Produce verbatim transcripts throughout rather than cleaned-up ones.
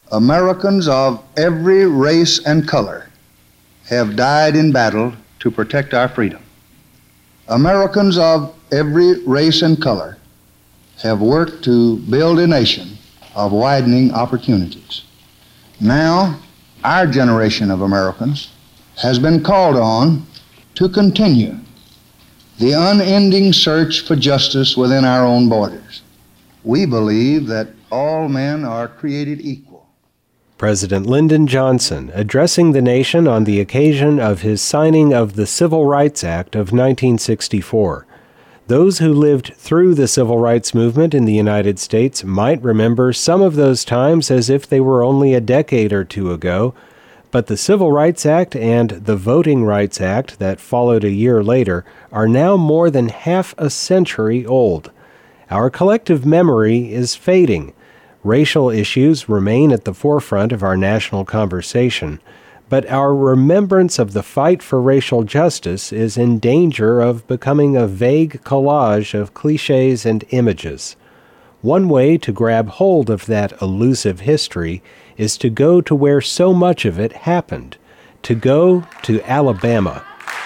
Americans of every race and color have died in battle to protect our freedom. Americans of every race and color have worked to build a nation of widening opportunities. Now, our generation of Americans has been called on to continue the unending search for justice within our own borders. We believe that all men are created equal. President Lyndon Johnson addressing the nation on the occasion of his signing of the Civil Rights Act of nineteen sixty-four. Those who lived through the civil rights movement in the United States might remember some of those times as if they were only a decade or two ago, but the Civil Rights Act and the Voting Rights Act that followed a year later are now more than half a century old. Our collective memory is fading. Racial issues remain at the forefront of our national conversation, but our remembrance of the fight for racial justice is in danger of becoming a vague collage of cliches and images. One way to grab hold of that elusive history is to go to where so much of it happened, to go to Alabama.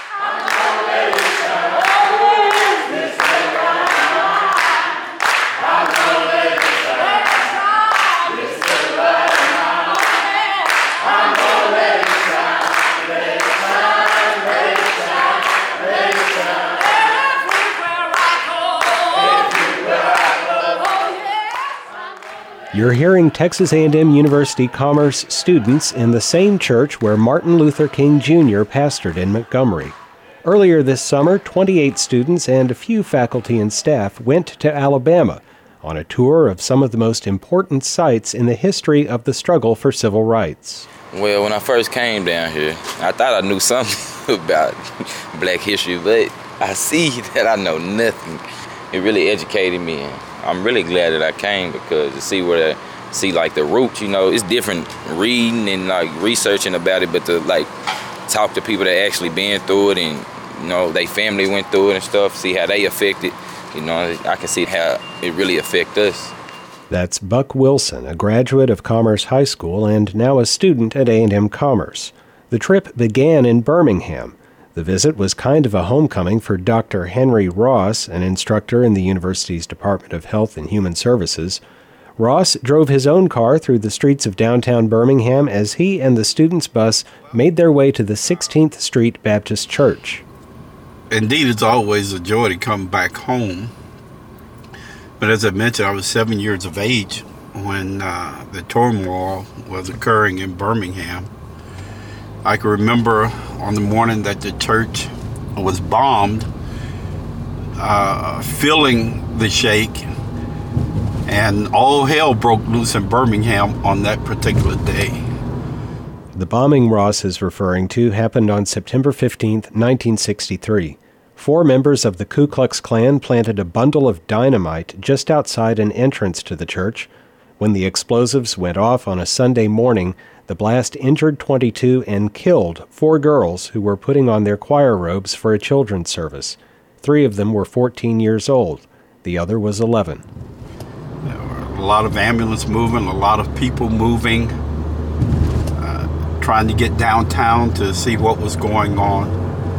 You're hearing Texas A and M University Commerce students in the same church where Martin Luther King Junior pastored in Montgomery. Earlier this summer, twenty-eight students and a few faculty and staff went to Alabama on a tour of some of the most important sites in the history of the struggle for civil rights. Well, when I first came down here, I thought I knew something about black history, but I see that I know nothing. It really educated me. I'm really glad that I came because to see where, I see like the roots, you know, it's different reading and like researching about it, but to like talk to people that actually been through it and, you know, they family went through it and stuff, see how they affected, you know, I can see how it really affect us. That's Buck Wilson, a graduate of Commerce High School and now a student at A and M Commerce. The trip began in Birmingham. The visit was kind of a homecoming for Doctor Henry Ross, an instructor in the university's Department of Health and Human Services. Ross drove his own car through the streets of downtown Birmingham as he and the students' bus made their way to the sixteenth Street Baptist Church. Indeed, it's always a joy to come back home. But as I mentioned, I was seven years of age when uh, the turmoil was occurring in Birmingham. I can remember on the morning that the church was bombed, uh, feeling the shake, and all hell broke loose in Birmingham on that particular day. The bombing Ross is referring to happened on September fifteenth, nineteen sixty-three. Four members of the Ku Klux Klan planted a bundle of dynamite just outside an entrance to the church. When the explosives went off on a Sunday morning, the blast injured twenty-two and killed four girls who were putting on their choir robes for a children's service. Three of them were fourteen years old. The other was eleven. There were a lot of ambulance moving, a lot of people moving, uh, trying to get downtown to see what was going on.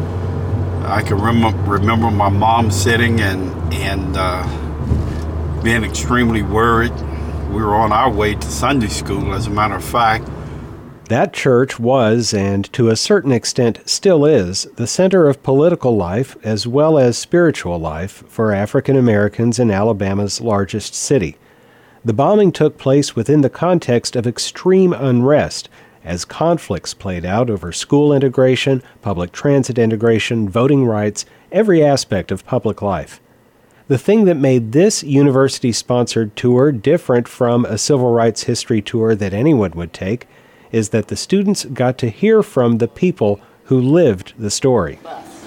I can rem- remember my mom sitting and, and uh, being extremely worried. We were on our way to Sunday school, as a matter of fact. That church was, and to a certain extent still is, the center of political life as well as spiritual life for African Americans in Alabama's largest city. The bombing took place within the context of extreme unrest as conflicts played out over school integration, public transit integration, voting rights, every aspect of public life. The thing that made this university-sponsored tour different from a civil rights history tour that anyone would take is that the students got to hear from the people who lived the story.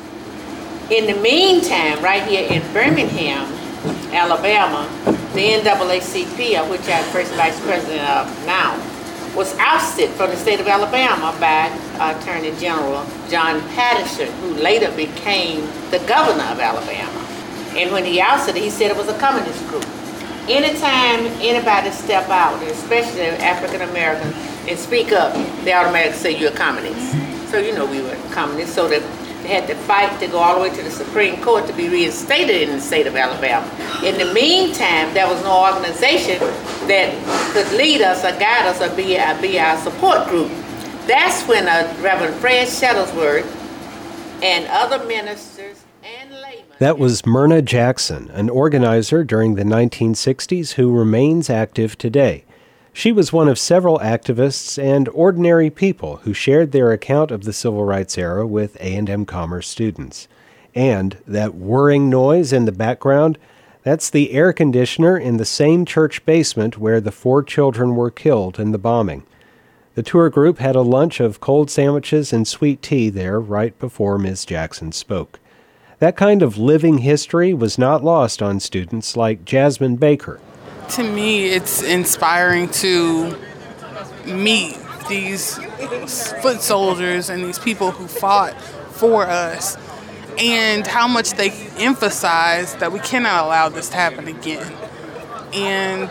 In the meantime, right here in Birmingham, Alabama, the N double A C P, of which I'm first vice president of now, was ousted from the state of Alabama by Attorney General John Patterson, who later became the governor of Alabama. And when he ousted it, he said it was a communist group. anytime anybody step out, especially African Americans, and speak up, they automatically say you're a communist. So you know we were communists, so that they had to fight to go all the way to the Supreme Court to be reinstated in the state of Alabama. In the meantime, there was no organization that could lead us or guide us or be, uh, be our support group. That's when uh, Reverend Fred Shuttlesworth and other ministers and laymen... That was Myrna Jackson, an organizer during the nineteen sixties who remains active today. She was one of several activists and ordinary people who shared their account of the civil rights era with A and M Commerce students. And that whirring noise in the background, that's the air conditioner in the same church basement where the four children were killed in the bombing. The tour group had a lunch of cold sandwiches and sweet tea there right before Miz Jackson spoke. That kind of living history was not lost on students like Jasmine Baker. To me, it's inspiring to meet these foot soldiers and these people who fought for us, and how much they emphasize that we cannot allow this to happen again, and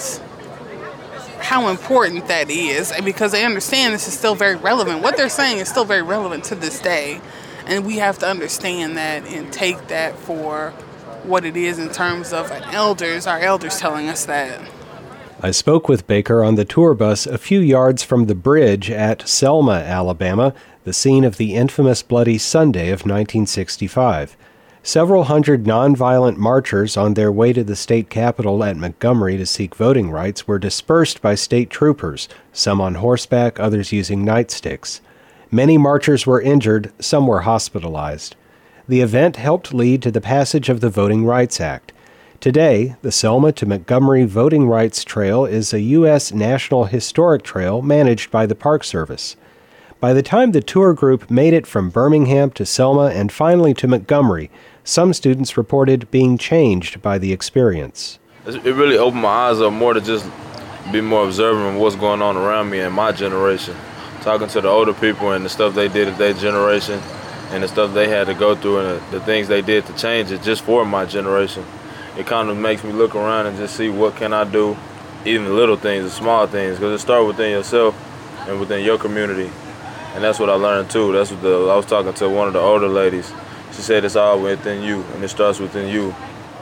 how important that is, because they understand this is still very relevant. What they're saying is still very relevant to this day, and we have to understand that and take that for what it is in terms of elders, our elders telling us that. I spoke with Baker on the tour bus a few yards from the bridge at Selma, Alabama, the scene of the infamous Bloody Sunday of nineteen sixty-five. Several hundred nonviolent marchers on their way to the state capitol at Montgomery to seek voting rights were dispersed by state troopers, some on horseback, others using nightsticks. Many marchers were injured, some were hospitalized. The event helped lead to the passage of the Voting Rights Act. Today, the Selma to Montgomery Voting Rights Trail is a U S National Historic Trail managed by the Park Service. By the time the tour group made it from Birmingham to Selma and finally to Montgomery, some students reported being changed by the experience. It really opened my eyes up more to just be more observant of what's going on around me and my generation. Talking to the older people and the stuff they did at their generation, and the stuff they had to go through and the, the things they did to change it just for my generation. It kind of makes me look around and just see what can I do, even the little things, the small things, because it starts within yourself and within your community. And that's what I learned too. That's what the, I was talking to one of the older ladies. She said it's all within you, and it starts within you.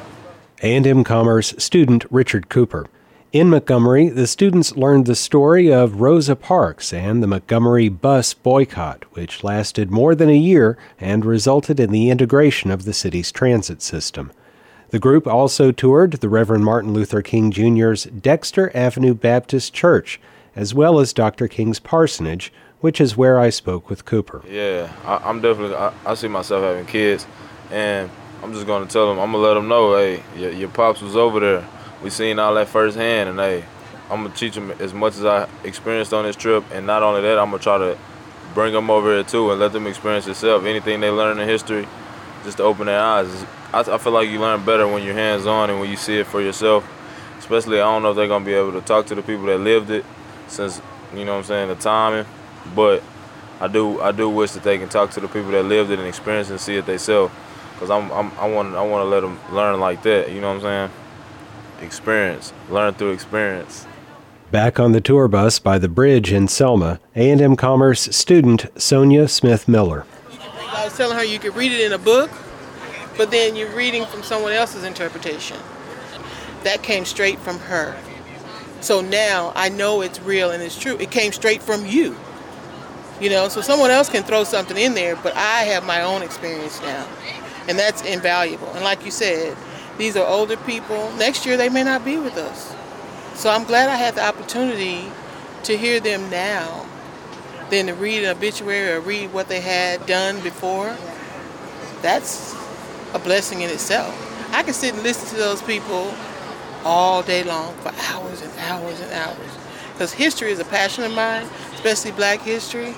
A and M Commerce student Richard Cooper. In Montgomery, the students learned the story of Rosa Parks and the Montgomery bus boycott, which lasted more than a year and resulted in the integration of the city's transit system. The group also toured the Reverend Martin Luther King Junior's Dexter Avenue Baptist Church, as well as Doctor King's parsonage, which is where I spoke with Cooper. Yeah, I, I'm definitely, I, I see myself having kids, and I'm just going to tell them, I'm going to let them know, hey, your, your pops was over there. We seen all that firsthand, and hey, I'm gonna teach them as much as I experienced on this trip, and not only that, I'm gonna try to bring them over here too and let them experience themselves. Anything they learn in history, just to open their eyes. I, I feel like you learn better when you're hands-on and when you see it for yourself. Especially, I don't know if they're gonna be able to talk to the people that lived it, since you know what I'm saying, the timing. But I do, I do wish that they can talk to the people that lived it and experience it and see it themselves, because I'm, I'm, I want, I want to let them learn like that. You know what I'm saying? Experience, learn through experience. Back on the tour bus by the bridge in Selma, A and M Commerce student Sonia Smith Miller. I was telling her you could read it in a book, but then you're reading from someone else's interpretation. That came straight from her. So now I know it's real and it's true. It came straight from you. You know, so someone else can throw something in there, but I have my own experience now. And that's invaluable. And like you said, these are older people. Next year they may not be with us. So I'm glad I had the opportunity to hear them now than to read an obituary or read what they had done before. That's a blessing in itself. I can sit and listen to those people all day long for hours and hours and hours. Because history is a passion of mine, especially black history.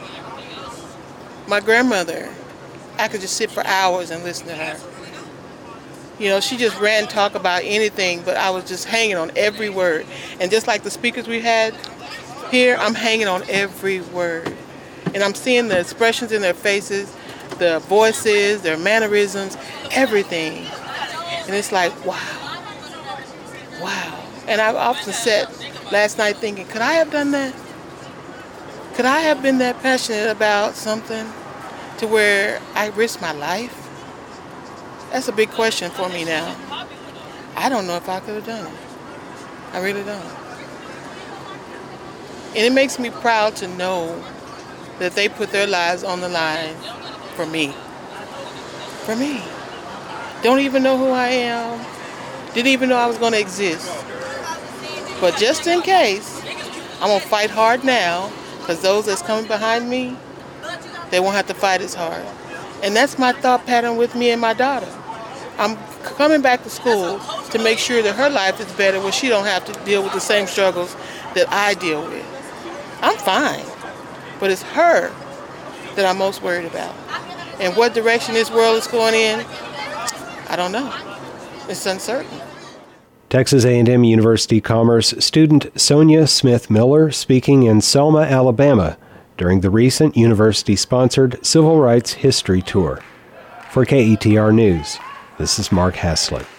My grandmother, I could just sit for hours and listen to her. You know, she just ran talk about anything, but I was just hanging on every word. And just like the speakers we had here, I'm hanging on every word. And I'm seeing the expressions in their faces, the voices, their mannerisms, everything. And it's like, wow, wow. And I've often sat last night thinking, could I have done that? Could I have been that passionate about something to where I risked my life? That's a big question for me now. I don't know if I could have done it. I really don't. And it makes me proud to know that they put their lives on the line for me. For me. Don't even know who I am. Didn't even know I was going to exist. But just in case, I'm going to fight hard now, because those that's coming behind me, they won't have to fight as hard. And that's my thought pattern with me and my daughter. I'm coming back to school to make sure that her life is better where she don't have to deal with the same struggles that I deal with. I'm fine, but it's her that I'm most worried about. And what direction this world is going in, I don't know. It's uncertain. Texas A and M University Commerce student Sonia Smith Miller speaking in Selma, Alabama during the recent university-sponsored Civil Rights History Tour. For K E T R News, this is Mark Haslett.